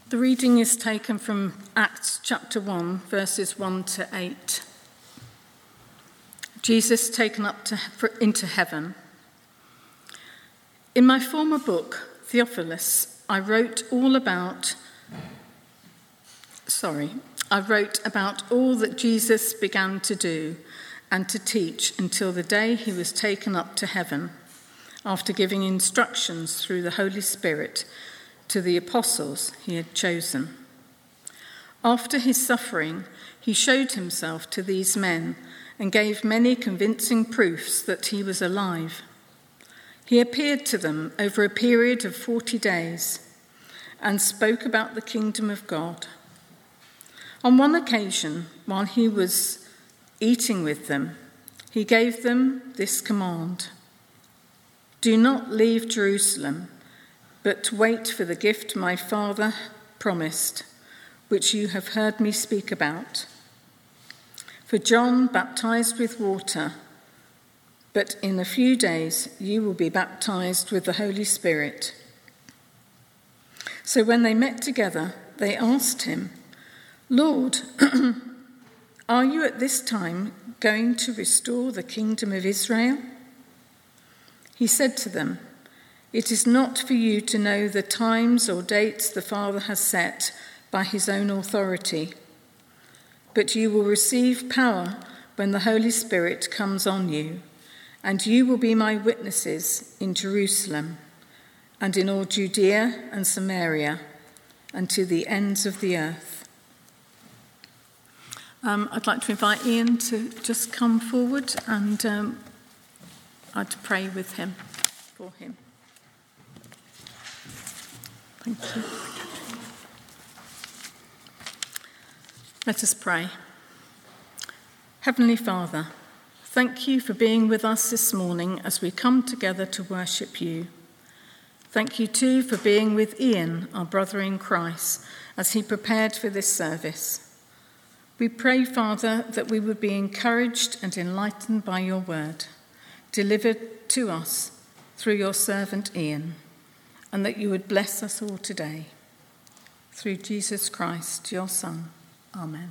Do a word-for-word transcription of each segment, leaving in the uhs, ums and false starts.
The reading is taken from Acts chapter one, verses one to eight. Jesus taken up to, into heaven. In my former book, Theophilus, I wrote all about, sorry, I wrote about all that Jesus began to do and to teach until the day he was taken up to heaven, after giving instructions through the Holy Spirit to the apostles he had chosen. After his suffering, he showed himself to these men and gave many convincing proofs that he was alive. He appeared to them over a period of forty days and spoke about the kingdom of God. On one occasion, while he was eating with them, he gave them this command: "Do not leave Jerusalem, but wait for the gift my Father promised, which you have heard me speak about. For John baptized with water, but in a few days you will be baptized with the Holy Spirit." So when they met together, they asked him, "Lord, are you at this time going to restore the kingdom of Israel?" He said to them, "It is not for you to know the times or dates the Father has set by his own authority, but you will receive power when the Holy Spirit comes on you, and you will be my witnesses in Jerusalem and in all Judea and Samaria and to the ends of the earth." Um, I'd like to invite Ian to just come forward, and um, I'd pray with him, for him. Thank you. Let us pray. Heavenly Father, thank you for being with us this morning as we come together to worship you. Thank you too for being with Ian, our brother in Christ, as he prepared for this service. We pray, Father, that we would be encouraged and enlightened by your word, delivered to us through your servant Ian, and that you would bless us all today. Through Jesus Christ, your Son. Amen.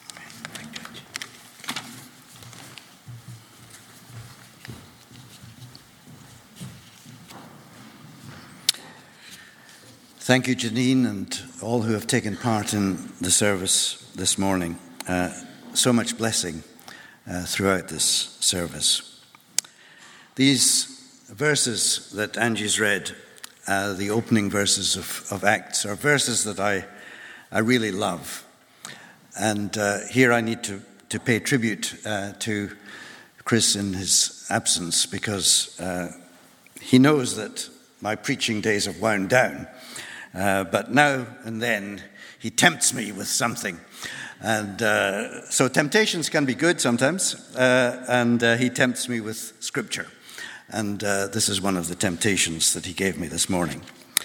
Thank you, Janine, and all who have taken part in the service this morning. Uh, so much blessing uh, throughout this service. These verses that Angie's read, uh, the opening verses of, of Acts, are verses that I, I really love. And uh, here I need to, to pay tribute uh, to Chris in his absence, because uh, he knows that my preaching days have wound down. Uh, but now and then he tempts me with something. And uh, so temptations can be good sometimes, uh, and uh, he tempts me with scripture. And uh, this is one of the temptations that he gave me this morning.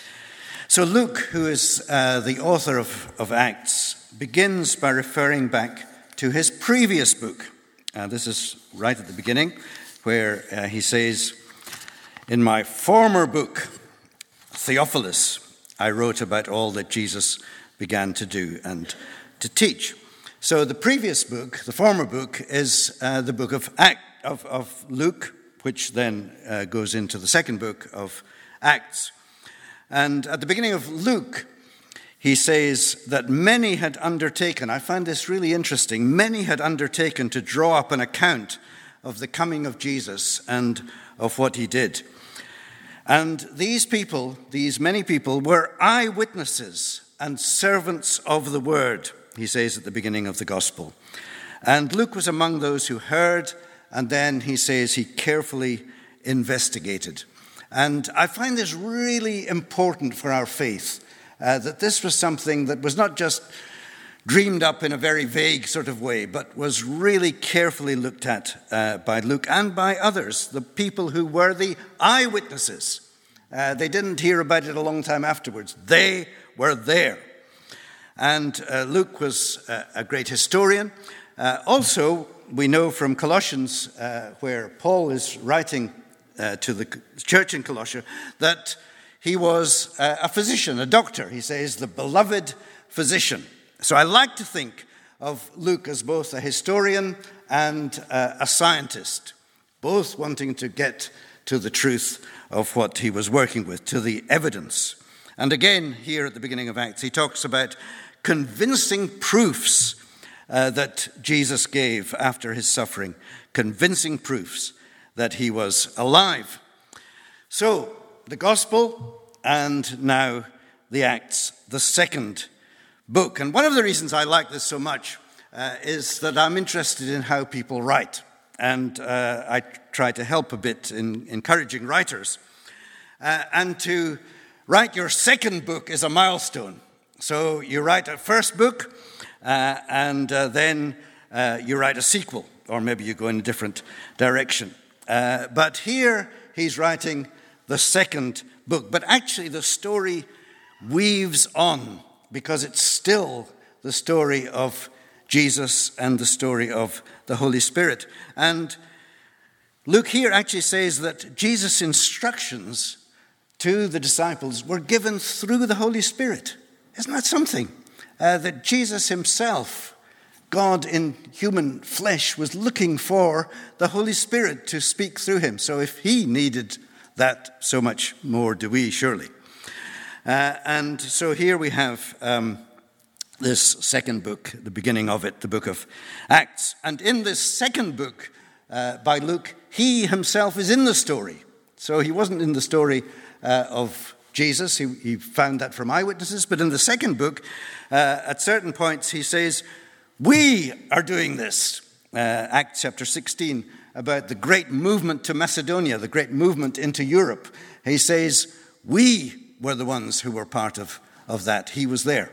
So Luke, who is uh, the author of, of Acts, begins by referring back to his previous book. Uh, this is right at the beginning, where uh, he says, "In my former book, Theophilus, I wrote about all that Jesus began to do and to teach." So the previous book, the former book, is uh, the book of, Act, of, of Luke, which then uh, goes into the second book of Acts. And at the beginning of Luke, he says that many had undertaken, I find this really interesting, many had undertaken to draw up an account of the coming of Jesus and of what he did. And these people, these many people, were eyewitnesses and servants of the word, he says at the beginning of the gospel. And Luke was among those who heard, and then he says he carefully investigated. And I find this really important for our faith, uh, that this was something that was not just dreamed up in a very vague sort of way, but was really carefully looked at uh, by Luke and by others, the people who were the eyewitnesses. Uh, they didn't hear about it a long time afterwards. They were there. And uh, Luke was uh, a great historian. Uh, also, we know from Colossians, uh, where Paul is writing uh, to the church in Colossia, that he was a physician, a doctor. He says, the beloved physician. So I like to think of Luke as both a historian and uh, a scientist, both wanting to get to the truth of what he was working with, to the evidence. And again, here at the beginning of Acts, he talks about convincing proofs uh, that Jesus gave after his suffering, convincing proofs that he was alive. So, the Gospel and now the Acts, the second book. And one of the reasons I like this so much uh, is that I'm interested in how people write. And uh, I try to help a bit in encouraging writers. Uh, and to write your second book is a milestone. So you write a first book, uh, and uh, then uh, you write a sequel, or maybe you go in a different direction. Uh, but here he's writing the second book. But actually the story weaves on, because it's still the story of Jesus and the story of the Holy Spirit. And Luke here actually says that Jesus' instructions to the disciples were given through the Holy Spirit. Isn't that something? Uh, that Jesus himself, God in human flesh, was looking for the Holy Spirit to speak through him. So if he needed that, so much more do we, surely. Uh, and so here we have um, this second book, the beginning of it, the book of Acts. And in this second book uh, by Luke, he himself is in the story. So he wasn't in the story uh, of Jesus. He, he found that from eyewitnesses. But in the second book, uh, at certain points, he says, we are doing this. Uh, Acts chapter sixteen, about the great movement to Macedonia, the great movement into Europe. He says, we were the ones who were part of, of that. He was there.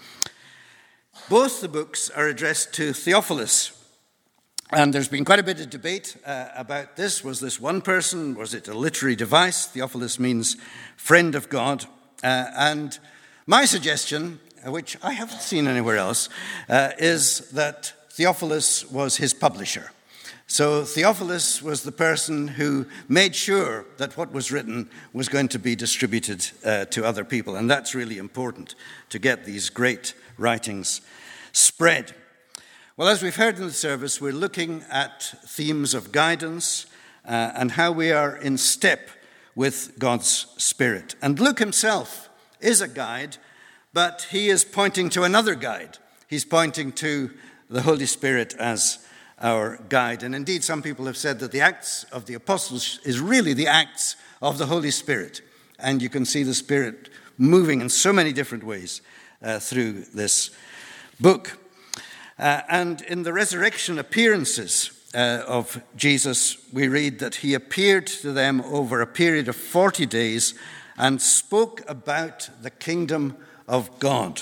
Both the books are addressed to Theophilus. And there's been quite a bit of debate uh, about this. Was this one person? Was it a literary device? Theophilus means friend of God. Uh, and my suggestion, which I haven't seen anywhere else, uh, is that Theophilus was his publisher. So Theophilus was the person who made sure that what was written was going to be distributed uh, to other people. And that's really important, to get these great writings spread. Well, as we've heard in the service, we're looking at themes of guidance uh, and how we are in step with God's Spirit. And Luke himself is a guide, but he is pointing to another guide. He's pointing to the Holy Spirit as our guide. And indeed, some people have said that the Acts of the Apostles is really the Acts of the Holy Spirit. And you can see the Spirit moving in so many different ways uh, through this book. Uh, and in the resurrection appearances uh, of Jesus, we read that he appeared to them over a period of forty days and spoke about the kingdom of God.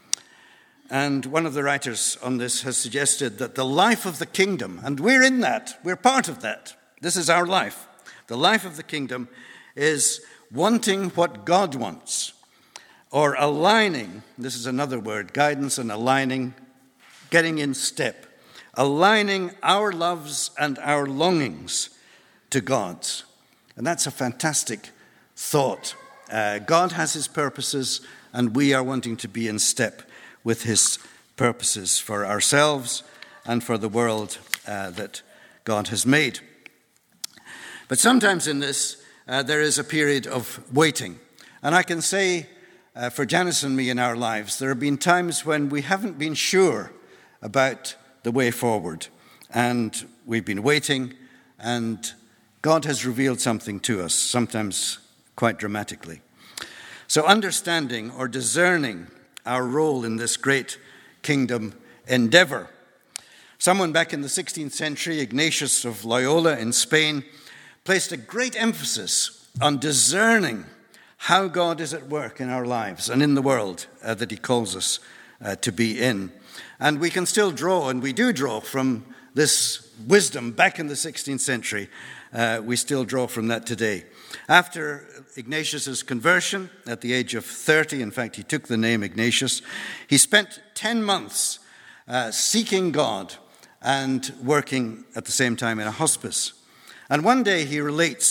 And one of the writers on this has suggested that the life of the kingdom, and we're in that, we're part of that. This is our life. The life of the kingdom is wanting what God wants, or aligning, this is another word, guidance and aligning, getting in step, aligning our loves and our longings to God's. And that's a fantastic thought. Uh, God has his purposes, and we are wanting to be in step with his purposes for ourselves and for the world uh, that God has made. But sometimes in this, uh, there is a period of waiting. And I can say, uh, for Janice and me in our lives, there have been times when we haven't been sure about the way forward. And we've been waiting, and God has revealed something to us, sometimes quite dramatically. So understanding or discerning our role in this great kingdom endeavor. Someone back in the sixteenth century, Ignatius of Loyola in Spain, placed a great emphasis on discerning how God is at work in our lives and in the world uh, that he calls us uh, to be in. And we can still draw, and we do draw from this wisdom back in the sixteenth century. Uh, we still draw from that today. After Ignatius' conversion at the age of thirty, in fact, he took the name Ignatius, he spent ten months uh, seeking God and working at the same time in a hospice. And one day he relates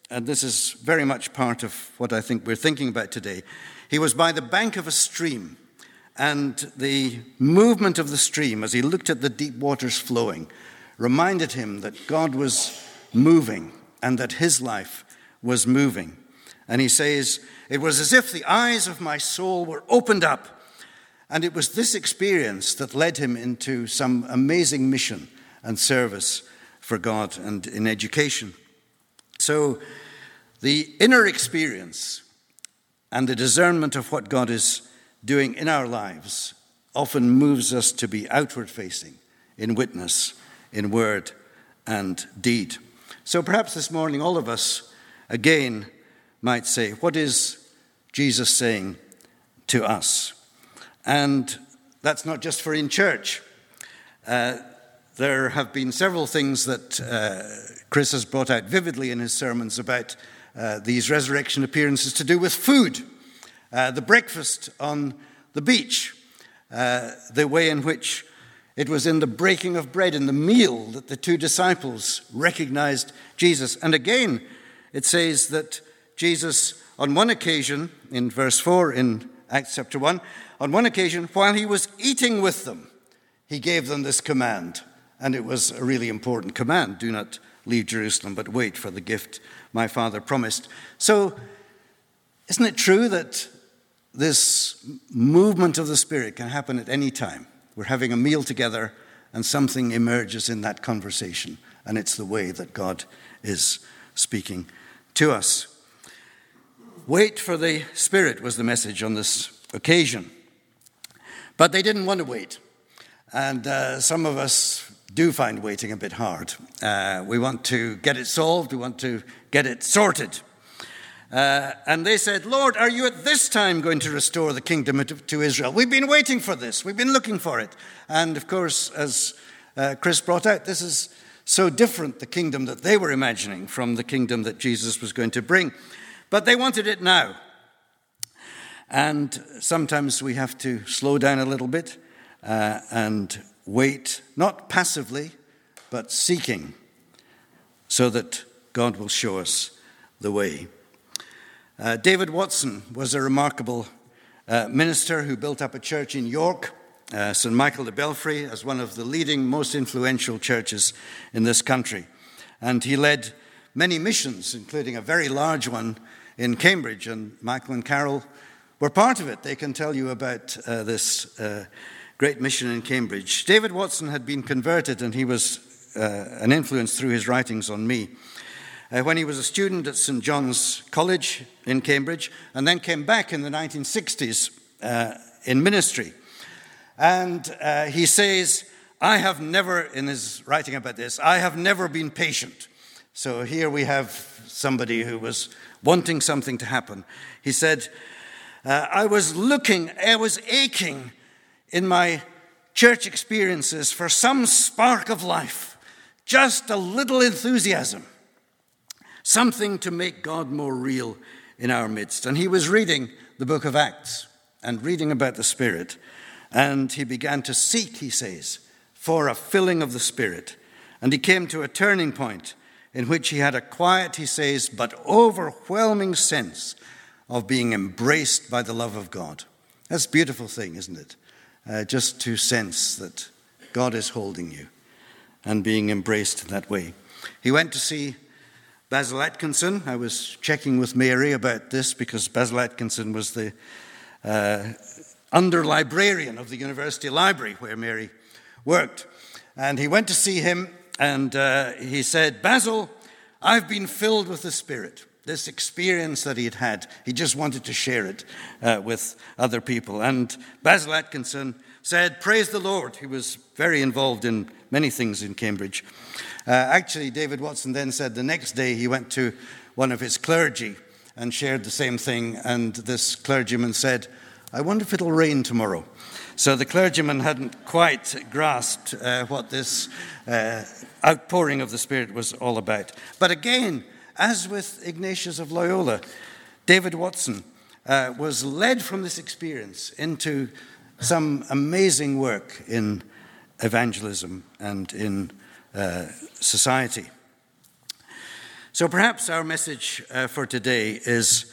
and this is very much part of what I think we're thinking about today. He was by the bank of a stream, and the movement of the stream as he looked at the deep waters flowing reminded him that God was moving and that his life was moving. And he says, it was as if the eyes of my soul were opened up. And it was this experience that led him into some amazing mission and service for God and in education. So the inner experience and the discernment of what God is doing in our lives often moves us to be outward facing in witness, in word and deed. So perhaps this morning all of us again might say, what is Jesus saying to us? And that's not just for in church. Uh, there have been several things that uh, Chris has brought out vividly in his sermons about uh, these resurrection appearances to do with food. Uh, the breakfast on the beach, uh, the way in which it was in the breaking of bread, in the meal, that the two disciples recognized Jesus. And again, it says that Jesus, on one occasion, in verse four in Acts chapter one, on one occasion, while he was eating with them, he gave them this command. And it was a really important command. Do not leave Jerusalem, but wait for the gift my Father promised. So, isn't it true that this movement of the Spirit can happen at any time? We're having a meal together and something emerges in that conversation. And it's the way that God is speaking to us. Wait for the Spirit was the message on this occasion. But they didn't want to wait. And uh, some of us do find waiting a bit hard. Uh, we want to get it solved. We want to get it sorted. Uh, and they said, Lord, are you at this time going to restore the kingdom to, to Israel? We've been waiting for this. We've been looking for it. And of course, as uh, Chris brought out, this is so different, the kingdom that they were imagining, from the kingdom that Jesus was going to bring. But they wanted it now. And sometimes we have to slow down a little bit uh, and wait, not passively, but seeking, so that God will show us the way. Uh, David Watson was a remarkable uh, minister who built up a church in York, uh, Saint Michael de Belfry, as one of the leading, most influential churches in this country. And he led many missions, including a very large one in Cambridge, and Michael and Carol were part of it. They can tell you about uh, this uh, great mission in Cambridge. David Watson had been converted, and he was uh, an influence through his writings on me. Uh, when he was a student at Saint John's College in Cambridge, and then came back in the nineteen sixties uh, in ministry. And uh, he says, I have never, in his writing about this, I have never been patient. So here we have somebody who was wanting something to happen. He said, uh, I was looking, I was aching in my church experiences for some spark of life, just a little enthusiasm. Something to make God more real in our midst. And he was reading the book of Acts and reading about the Spirit. And he began to seek, he says, for a filling of the Spirit. And he came to a turning point in which he had a quiet, he says, but overwhelming sense of being embraced by the love of God. That's a beautiful thing, isn't it? Uh, just to sense that God is holding you and being embraced in that way. He went to see Basil Atkinson. I was checking with Mary about this because Basil Atkinson was the uh, under-librarian of the University Library where Mary worked. And he went to see him and uh, he said, Basil, I've been filled with the Spirit. This experience that he had had, he just wanted to share it uh, with other people. And Basil Atkinson said, praise the Lord. He was very involved in many things in Cambridge. Uh, actually, David Watson then said the next day he went to one of his clergy and shared the same thing. And this clergyman said, I wonder if it'll rain tomorrow. So the clergyman hadn't quite grasped uh, what this uh, outpouring of the Spirit was all about. But again, as with Ignatius of Loyola, David Watson uh, was led from this experience into some amazing work in evangelism and in uh, society. So perhaps our message uh, for today is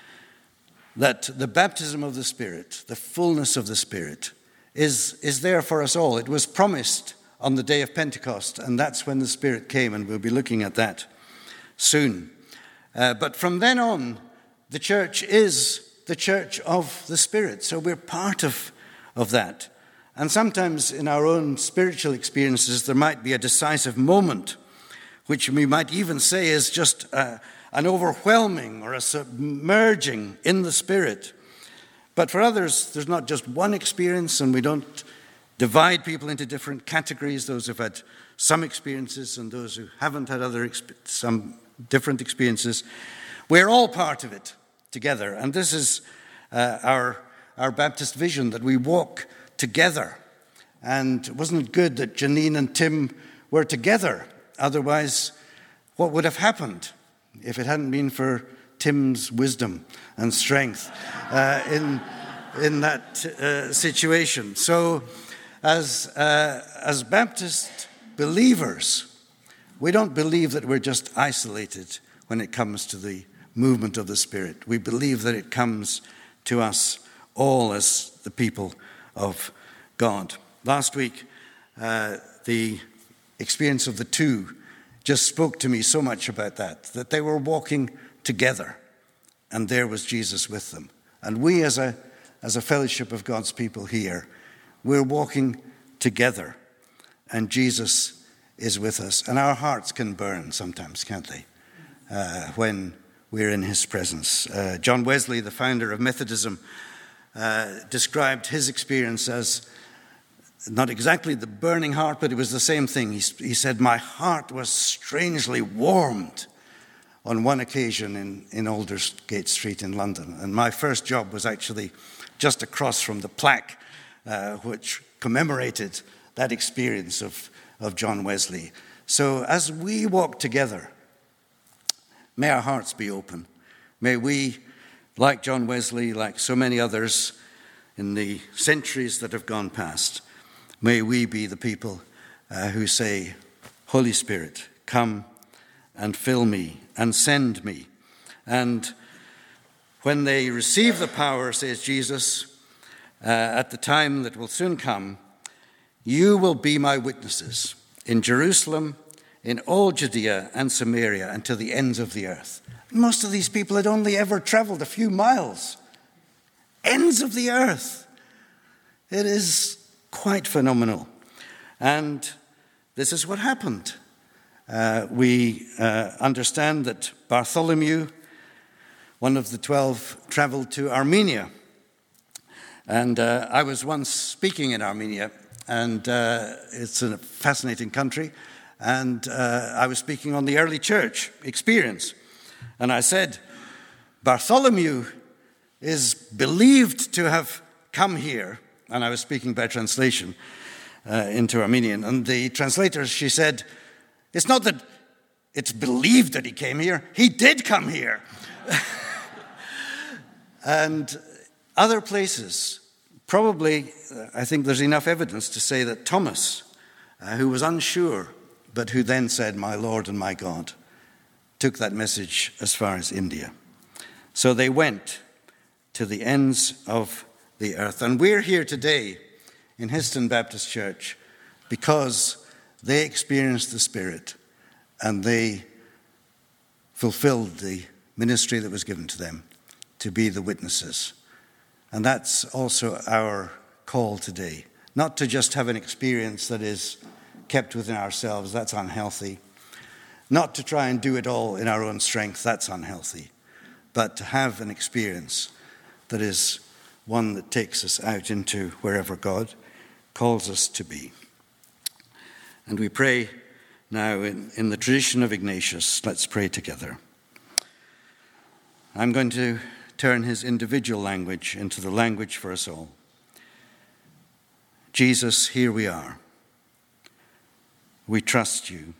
that the baptism of the Spirit, the fullness of the Spirit, is, is there for us all. It was promised on the day of Pentecost, and that's when the Spirit came, and we'll be looking at that soon. Uh, but from then on, the church is the church of the Spirit, so we're part of, of that. And sometimes in our own spiritual experiences, there might be a decisive moment, which we might even say is just uh, an overwhelming or a submerging in the Spirit. But for others, there's not just one experience, and we don't divide people into different categories, those who've had some experiences and those who haven't had other exp- some different experiences. We're all part of it together, and this is uh, our, our Baptist vision, that we walk together. And wasn't it good that Janine and Tim were together? Otherwise, what would have happened if it hadn't been for Tim's wisdom and strength uh, in in that uh, situation? So, as uh, as Baptist believers, we don't believe that we're just isolated when it comes to the movement of the Spirit. We believe that it comes to us all as the people of God. Last week, uh, the experience of the two just spoke to me so much about that, that they were walking together, and there was Jesus with them. And we as a as a fellowship of God's people here, we're walking together, and Jesus is with us. And our hearts can burn sometimes, can't they, uh, when we're in his presence. Uh, John Wesley, the founder of Methodism, uh, described his experience as not exactly the burning heart, but it was the same thing. He, he said, my heart was strangely warmed on one occasion in, in Aldersgate Street in London. And my first job was actually just across from the plaque uh, which commemorated that experience of, of John Wesley. So as we walk together, may our hearts be open. May we, like John Wesley, like so many others in the centuries that have gone past, may we be the people uh, who say, Holy Spirit, come and fill me and send me. And when they receive the power, says Jesus, uh, at the time that will soon come, you will be my witnesses in Jerusalem, in all Judea and Samaria, and to the ends of the earth. Most of these people had only ever traveled a few miles. Ends of the earth. It is quite phenomenal. And this is what happened. Uh, we uh, understand that Bartholomew, one of the twelve, traveled to Armenia. And uh, I was once speaking in Armenia, and uh, it's a fascinating country. And uh, I was speaking on the early church experience. And I said, Bartholomew is believed to have come here. And I was speaking by translation uh, into Armenian. And the translator, she said, it's not that it's believed that he came here. He did come here. And other places, probably, uh, I think there's enough evidence to say that Thomas, uh, who was unsure, but who then said, my Lord and my God, took that message as far as India. So they went to the ends of the earth. And we're here today in Histon Baptist Church because they experienced the Spirit and they fulfilled the ministry that was given to them to be the witnesses. And that's also our call today. Not to just have an experience that is kept within ourselves, that's unhealthy. Not to try and do it all in our own strength, that's unhealthy. But to have an experience that is one that takes us out into wherever God calls us to be. And we pray now in, in the tradition of Ignatius. Let's pray together. I'm going to turn his individual language into the language for us all. Jesus, here we are. We trust you.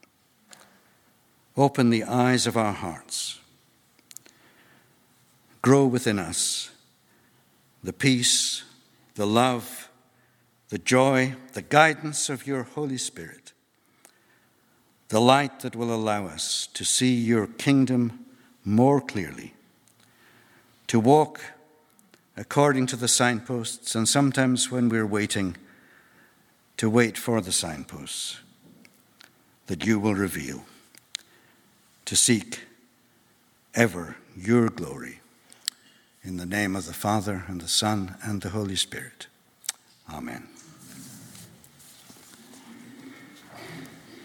Open the eyes of our hearts. Grow within us the peace, the love, the joy, the guidance of your Holy Spirit. the light that will allow us to see your kingdom more clearly, to walk according to the signposts, and sometimes when we're waiting, to wait for the signposts that you will reveal, to seek ever your glory. In the name of the Father, and the Son, and the Holy Spirit. Amen.